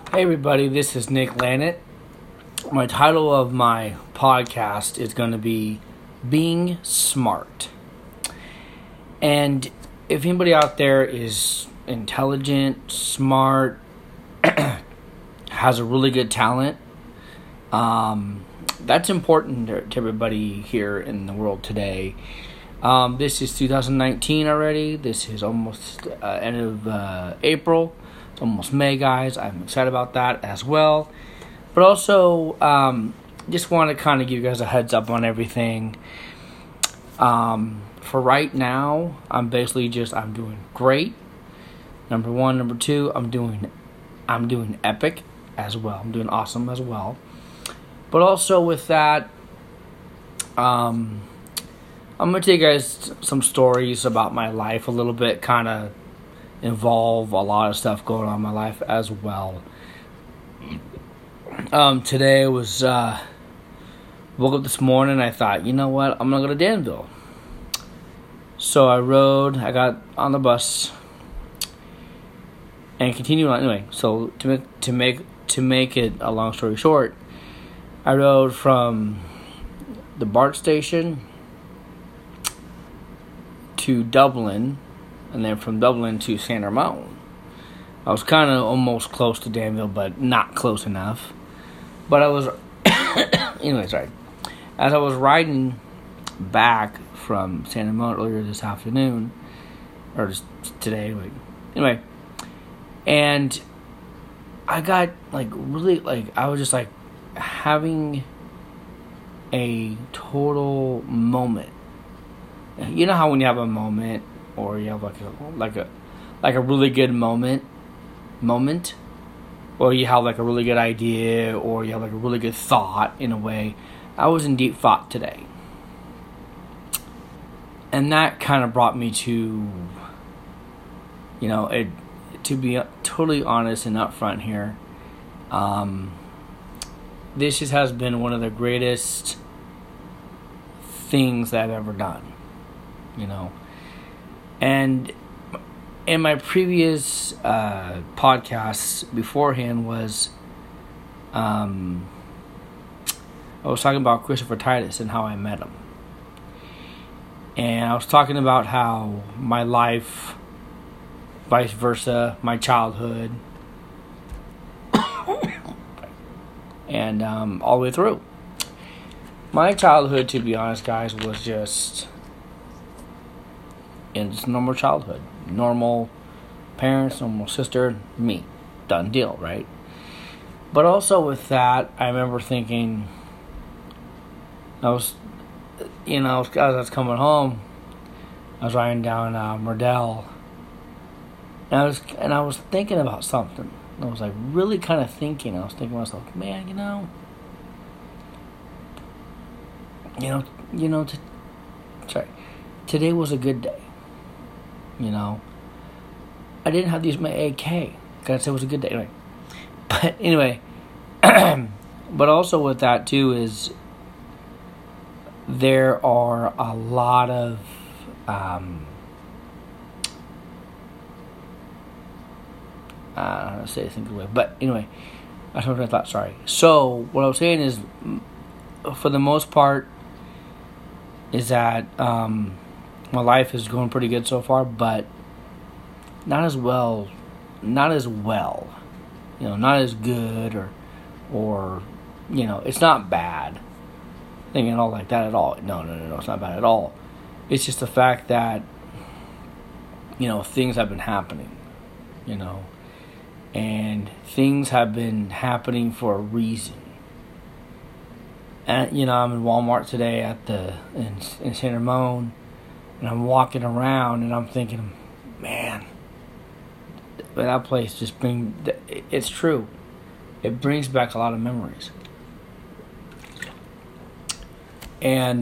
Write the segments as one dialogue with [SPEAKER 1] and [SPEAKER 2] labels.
[SPEAKER 1] Hey everybody, this is Nick Lannett. My title of my podcast is going to be Being Smart. And if anybody out there is intelligent, smart, has a really good talent, that's important to everybody here in the world today. This is 2019 already. This is almost end of April. It's almost May, guys. I'm excited about that as well. But also, just want to kind of give you guys a heads up on everything. For right now, I'm doing great. Number one. Number two, I'm doing epic as well. I'm doing awesome as well. But also with that, I'm going to tell you guys some stories about my life a little bit, kind of involve a lot of stuff going on in my life as well. Today was, woke up this morning, I thought, you know what, I'm going to go to Danville. So I got on the bus, and continued on, anyway, so to make it a long story short, I rode from the BART station to Dublin, and then from Dublin to San Ramon. I was kind of almost close to Danville, but not close enough. But I was, anyway, sorry. As I was riding back from San Ramon earlier this afternoon, or just today, anyway, and I got I was just having a total moment. You know how when you have a moment, or you have like a really good moment, or you have like a really good idea, or you have like a really good thought in a way. I was in deep thought today, and that kind of brought me to, to be totally honest and upfront here. This just has been one of the greatest things that I've ever done, And in my previous podcasts beforehand I was talking about Christopher Titus and how I met him. And I was talking about how my life, vice versa, my childhood, and all the way through. My childhood, to be honest, guys, was just normal childhood. Normal parents, normal sister, me. Done deal, right? But also with that, I remember thinking, as I was coming home, I was riding down Merdell, and I was thinking about something. I was really kind of thinking. I was thinking to myself, man, today was a good day. I didn't have to use my AK. Gotta say it was a good day. Anyway. But anyway, but also with that too is there are a lot of I don't know how to say this in a good way. But anyway, that's what I thought. Sorry. So what I was saying is, for the most part, is that my life is going pretty good so far, but not as well, not as good, or it's not bad, thinking all like that at all. No, it's not bad at all. It's just the fact that, things have been happening, and things have been happening for a reason. And, I'm in Walmart today in San Ramon, and I'm walking around, and I'm thinking, man, that place it's true. It brings back a lot of memories. And,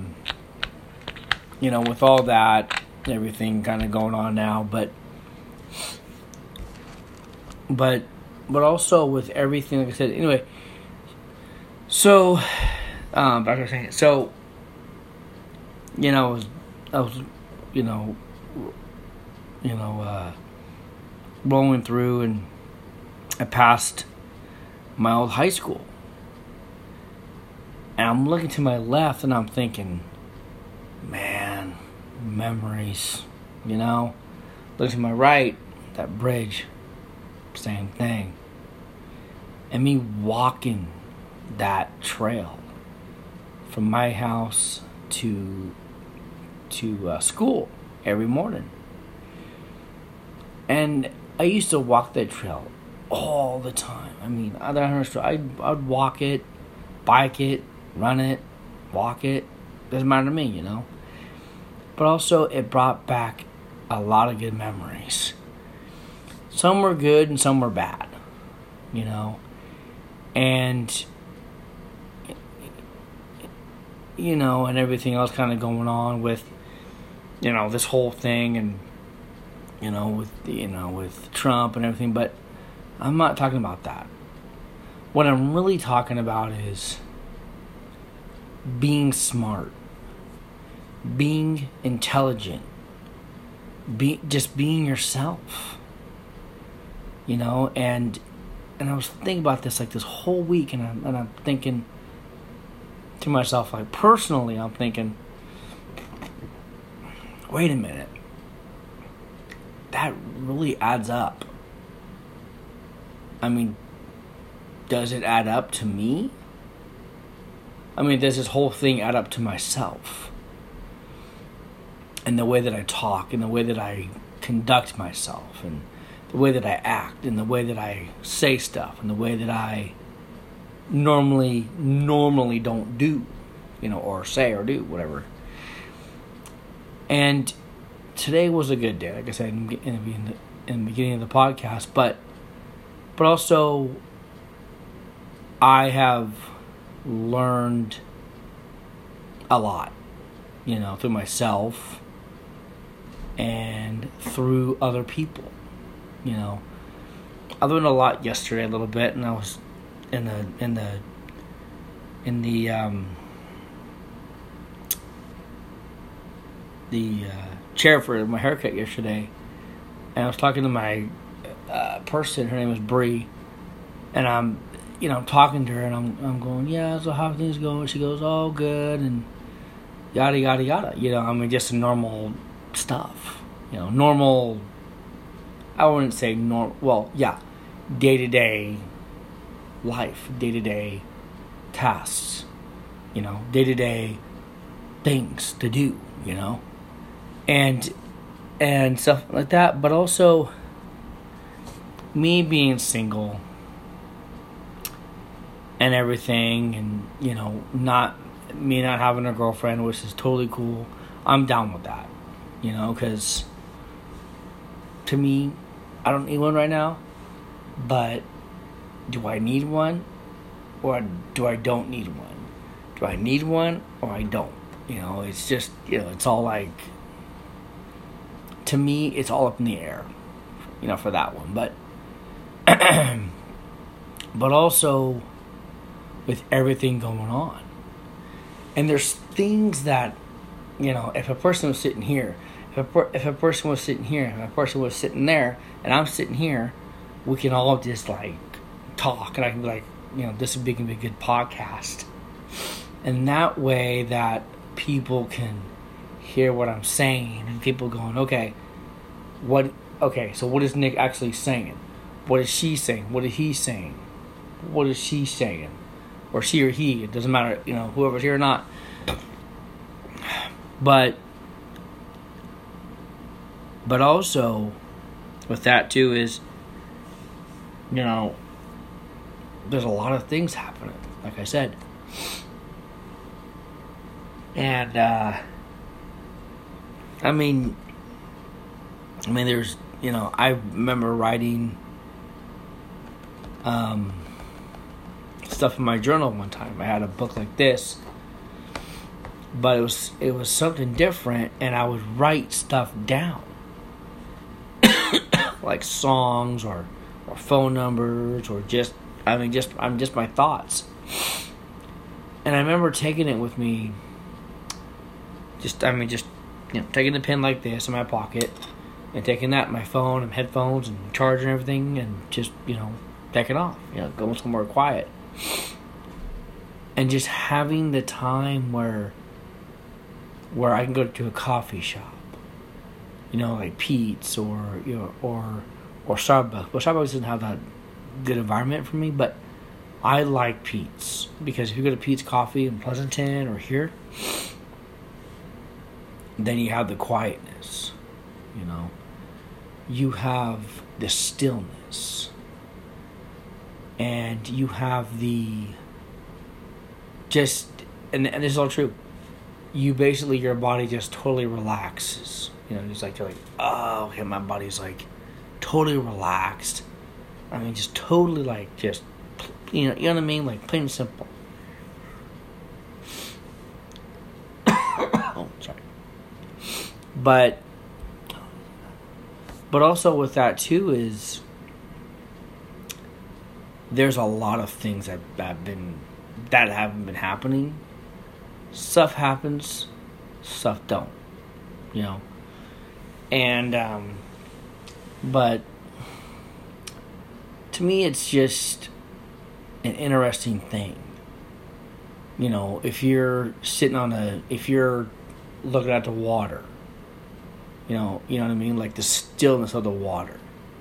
[SPEAKER 1] with all that, everything kind of going on now, but also with everything, like I said, anyway, so, back to what I was saying, so, I was rolling through, and I passed my old high school. And I'm looking to my left and I'm thinking, man, memories, you know? Looking to my right, that bridge, same thing. And me walking that trail from my house to school every morning. And I used to walk that trail all the time. I mean, I'd walk it, bike it, run it, walk it. Doesn't matter to me, you know. But also, it brought back a lot of good memories. Some were good and some were bad, you know. And, you know, and everything else kind of going on with, you know, this whole thing and, with Trump and everything. But I'm not talking about that. What I'm really talking about is being smart, being intelligent, just being yourself, you know. And I was thinking about this like this whole week, and I'm thinking to myself, like personally, I'm thinking, wait a minute, that really adds up. I mean, does it add up to me? I mean, does this whole thing add up to myself? And the way that I talk, and the way that I conduct myself, and the way that I act, and the way that I say stuff, and the way that I normally don't do, you know, or say or do, whatever. And today was a good day, like I said in the beginning of the podcast, but also I have learned a lot, you know, through myself and through other people, you know. I learned a lot yesterday, a little bit, and I was in the chair for my haircut yesterday, and I was talking to my person. Her name is Bree, and I'm talking to her, and I'm going, yeah, so how things going? She goes, oh, good, and yada yada yada. You know, I mean, just normal stuff. You know, normal. I wouldn't say normal. Well, yeah, day-to-day life, day-to-day tasks. You know, day-to-day things to do. You know, and stuff like that. But also, me being single and everything, and you know, not having a girlfriend, which is totally cool. I'm down with that, you know, because to me, I don't need one right now. But do I need one, or do I don't need one? Do I need one, or I don't? You know, it's just, you know, it's all like, to me, it's all up in the air, you know, for that one. But but also with everything going on. And there's things that, you know, if a person was sitting here, if a person was sitting here, if a person was sitting there, and I'm sitting here, we can all just, like, talk. And I can be like, you know, this would be a good podcast. And that way that people can hear what I'm saying. And people going, okay, so what is Nick actually saying? What is she saying? What is he saying? What is she saying? Or she or he, it doesn't matter, you know, whoever's here or not. But also, with that too is, you know, there's a lot of things happening, like I said. And, I mean, there's, you know, I remember writing, stuff in my journal one time. I had a book like this, but it was something different, and I would write stuff down, like songs or phone numbers, or just my thoughts. And I remember taking it with me, you know, taking the pen like this in my pocket, and taking that, my phone and headphones and charger and everything, and just, you know, take it off. Go somewhere quiet. And just having the time where I can go to a coffee shop, like Pete's or Starbucks. Well, Starbucks doesn't have that good environment for me, but I like Pete's because if you go to Pete's Coffee in Pleasanton or here, then you have the quietness, You have the stillness, and you have the and this is all true. You basically, your body just totally relaxes. You're like, oh, okay, my body's like totally relaxed. I mean, just totally like just, you know what I mean? Like plain and simple. Oh, sorry. But also with that too is there's a lot of things that haven't been happening. Stuff happens, stuff don't, and but to me it's just an interesting thing. If you're if you're looking at the water, you know what I mean, like the stillness of the water,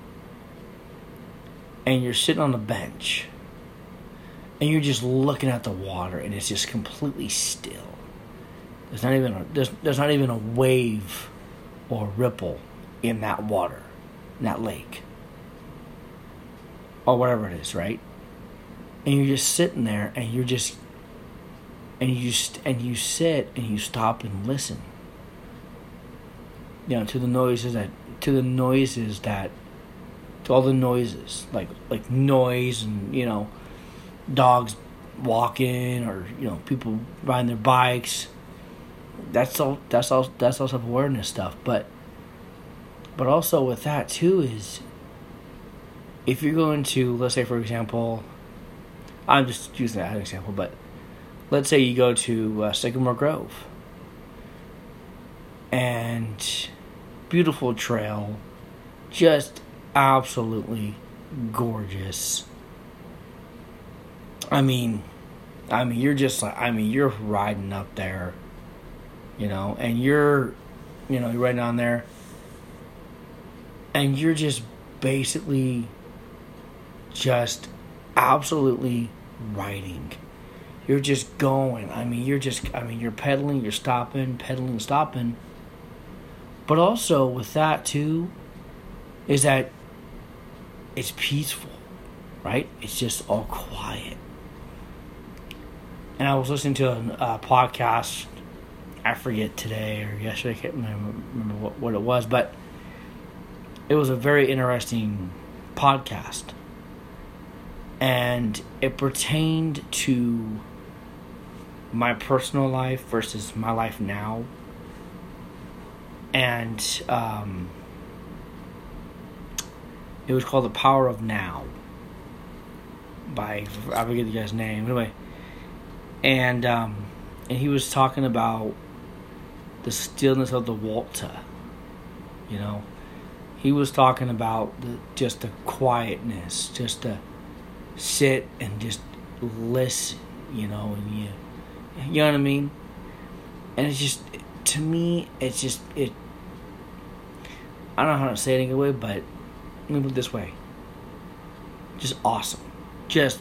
[SPEAKER 1] and you're sitting on a bench and you're just looking at the water and it's just completely still. There's not even a wave or ripple in that water, in that lake, or whatever it is, right? And you're just sitting there, and you sit and you stop and listen, to the noises to all the noises, like noise and dogs walking or people riding their bikes. That's all self-awareness stuff. But also with that too is if you're going to, let's say for example, I'm just using that as an example, but let's say you go to Sycamore Grove and beautiful trail, just absolutely gorgeous. I mean, you're just like, you're riding up there, and you're riding on there, and you're just basically just absolutely riding. You're just going. You're pedaling, you're stopping, pedaling, stopping. But also with that too, is that it's peaceful, right? It's just all quiet. And I was listening to a podcast, I forget today or yesterday, I can't remember what it was, but it was a very interesting podcast. And it pertained to my personal life versus my life now. And it was called The Power of Now by, I forget the guy's name, anyway. And he was talking about the stillness of the Walta. He was talking about just the quietness, just to sit and just listen, and you know what I mean? And it's just, to me, it's just, I don't know how to say it in a way, but let me put it this way. Just awesome. Just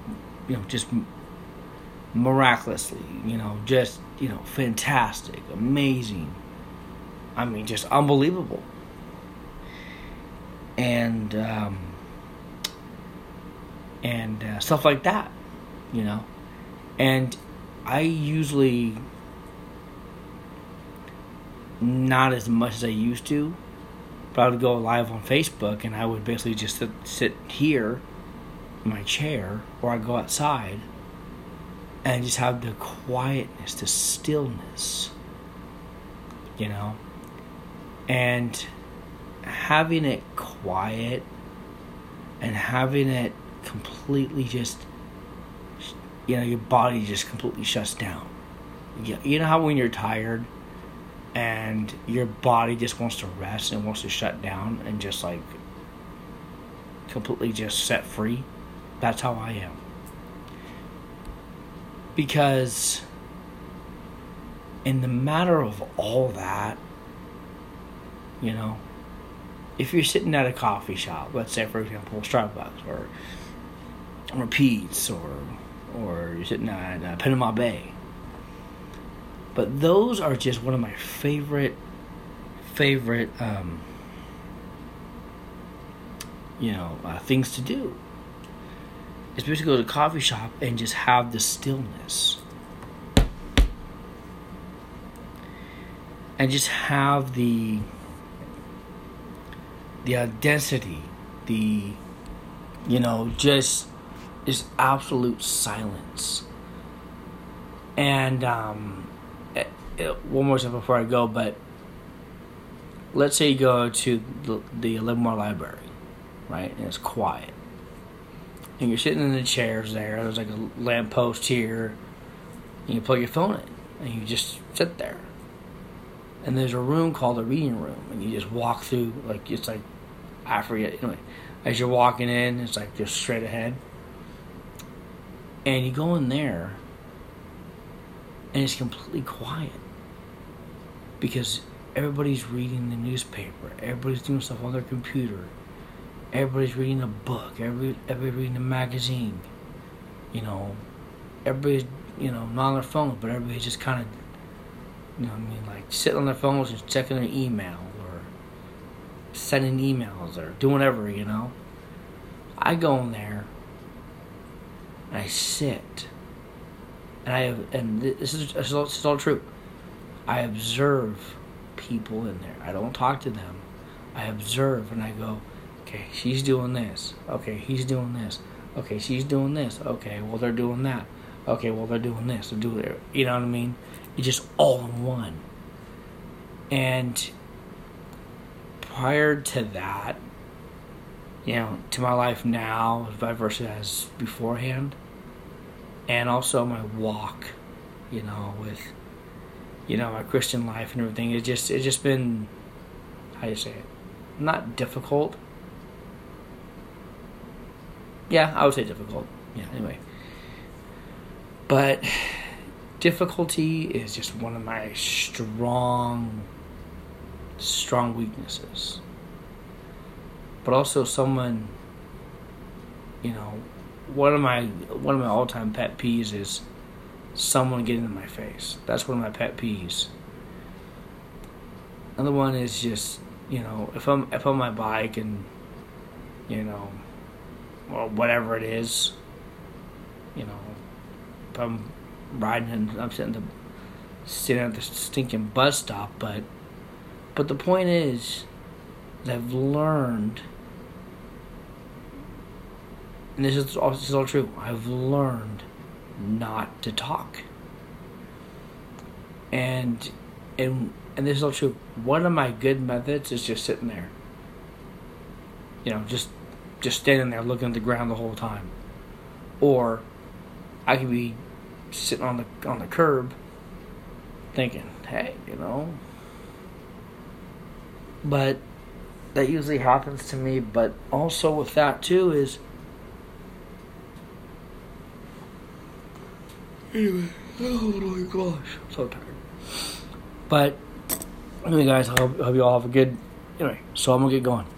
[SPEAKER 1] miraculously, just, fantastic, amazing. Just unbelievable. And stuff like that, And I usually, not as much as I used to, but I would go live on Facebook and I would basically just sit here in my chair, or I'd go outside and just have the quietness, the stillness, and having it quiet and having it completely just, your body just completely shuts down. You know how when you're tired and your body just wants to rest and wants to shut down and just like completely just set free? That's how I am. Because in the matter of all that, you know, if you're sitting at a coffee shop, let's say, for example, Starbucks or Pete's or you're sitting at Panama Bay. But those are just one of my favorite things to do. Is basically go to a coffee shop and just have the stillness. And just have the density, just absolute silence. And one more step before I go, but let's say you go to the Livermore Library, right? And it's quiet. And you're sitting in the chairs there. There's like a lamppost here. And you plug your phone in. And you just sit there. And there's a room called the reading room. And you just walk through, I forget. Anyway, as you're walking in, it's like just straight ahead. And you go in there. And it's completely quiet. Because everybody's reading the newspaper. Everybody's doing stuff on their computer. Everybody's reading a book. Everybody's reading a magazine. Everybody's, not on their phone, but everybody's just kind of, sitting on their phones and checking their email or sending emails or doing whatever, I go in there and I sit. And this is all true. I observe people in there. I don't talk to them. I observe and I go, okay, she's doing this. Okay, he's doing this. Okay, she's doing this. Okay, well, they're doing that. Okay, well, they're doing this. They're doing it. You know what I mean? It's just all in one. And prior to that, to my life now, vice versa as beforehand, and also my walk, with, my Christian life and everything, it's just been, how do you say it? Not difficult. Yeah, I would say difficult. Yeah, anyway. But difficulty is just one of my strong weaknesses. But also someone, one of my all-time pet peeves is someone getting in my face. That's one of my pet peeves. Another one is just, if I'm on my bike and, or whatever it is, if I'm riding and I'm sitting at the stinking bus stop, but the point is that I've learned, and this is all true, I've learned not to talk. And this is all true. One of my good methods is just sitting there. Just standing there looking at the ground the whole time. Or I could be sitting on the curb thinking, hey, But that usually happens to me. But also with that too is, anyway, oh my gosh, I'm so tired. But anyway, guys, I hope you all have a good. Anyway, so I'm gonna get going.